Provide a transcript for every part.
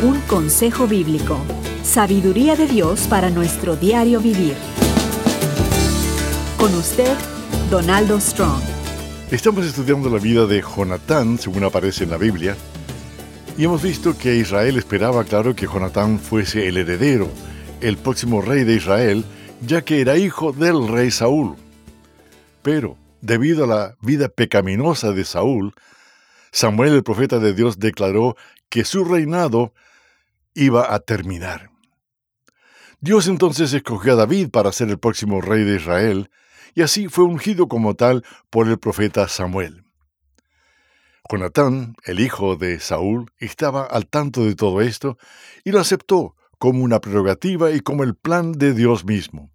Un consejo bíblico. Sabiduría de Dios para nuestro diario vivir. Con usted, Donaldo Strong. Estamos estudiando la vida de Jonatán, según aparece en la Biblia, y hemos visto que Israel esperaba, claro, que Jonatán fuese el heredero, el próximo rey de Israel, ya que era hijo del rey Saúl. Pero, debido a la vida pecaminosa de Saúl, Samuel, el profeta de Dios, declaró que su reinado iba a terminar. Dios entonces escogió a David para ser el próximo rey de Israel, y así fue ungido como tal por el profeta Samuel. Jonatán, el hijo de Saúl, estaba al tanto de todo esto y lo aceptó como una prerrogativa y como el plan de Dios mismo.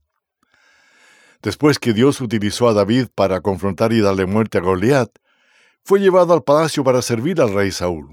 Después que Dios utilizó a David para confrontar y darle muerte a Goliat, fue llevado al palacio para servir al rey Saúl.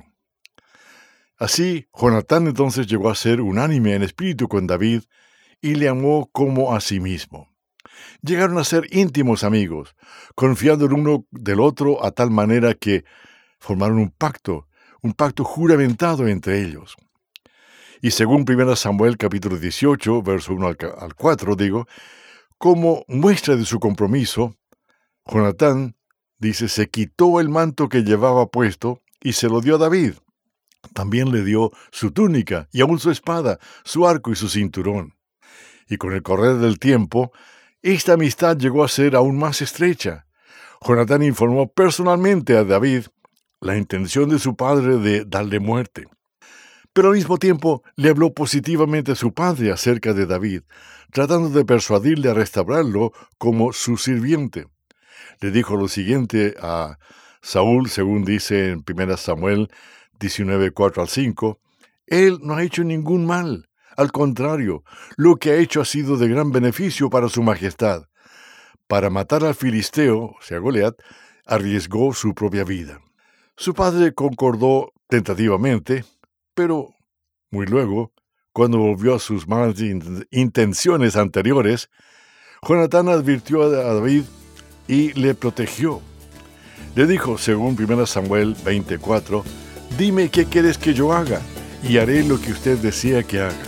Así, Jonatán entonces llegó a ser unánime en espíritu con David y le amó como a sí mismo. Llegaron a ser íntimos amigos, confiando el uno del otro a tal manera que formaron un pacto juramentado entre ellos. Y según 1 Samuel capítulo 18, verso 1 al 4, como muestra de su compromiso, Jonatán, se quitó el manto que llevaba puesto y se lo dio a David. También le dio su túnica y aún su espada, su arco y su cinturón. Y con el correr del tiempo, esta amistad llegó a ser aún más estrecha. Jonatán informó personalmente a David la intención de su padre de darle muerte. Pero al mismo tiempo le habló positivamente a su padre acerca de David, tratando de persuadirle a restaurarlo como su sirviente. Le dijo lo siguiente a Saúl, según dice en 1 Samuel 19, 4 al 5, «Él no ha hecho ningún mal. Al contrario, lo que ha hecho ha sido de gran beneficio para su majestad. Para matar al filisteo, o sea, Goliat, arriesgó su propia vida». Su padre concordó tentativamente, pero muy luego, cuando volvió a sus malas intenciones anteriores, Jonatán advirtió a David y le protegió. Le dijo, según 1 Samuel 24, «Dime qué quieres que yo haga, y haré lo que usted desea que haga».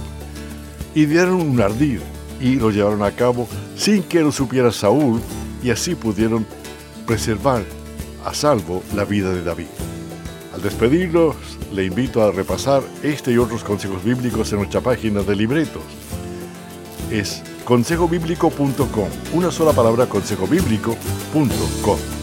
Y dieron un ardid, y lo llevaron a cabo sin que lo supiera Saúl, y así pudieron preservar a salvo la vida de David. Al despedirlos, le invito a repasar este y otros consejos bíblicos en nuestra página de libretos. Es consejobiblico.com, una sola palabra, consejobiblico.com.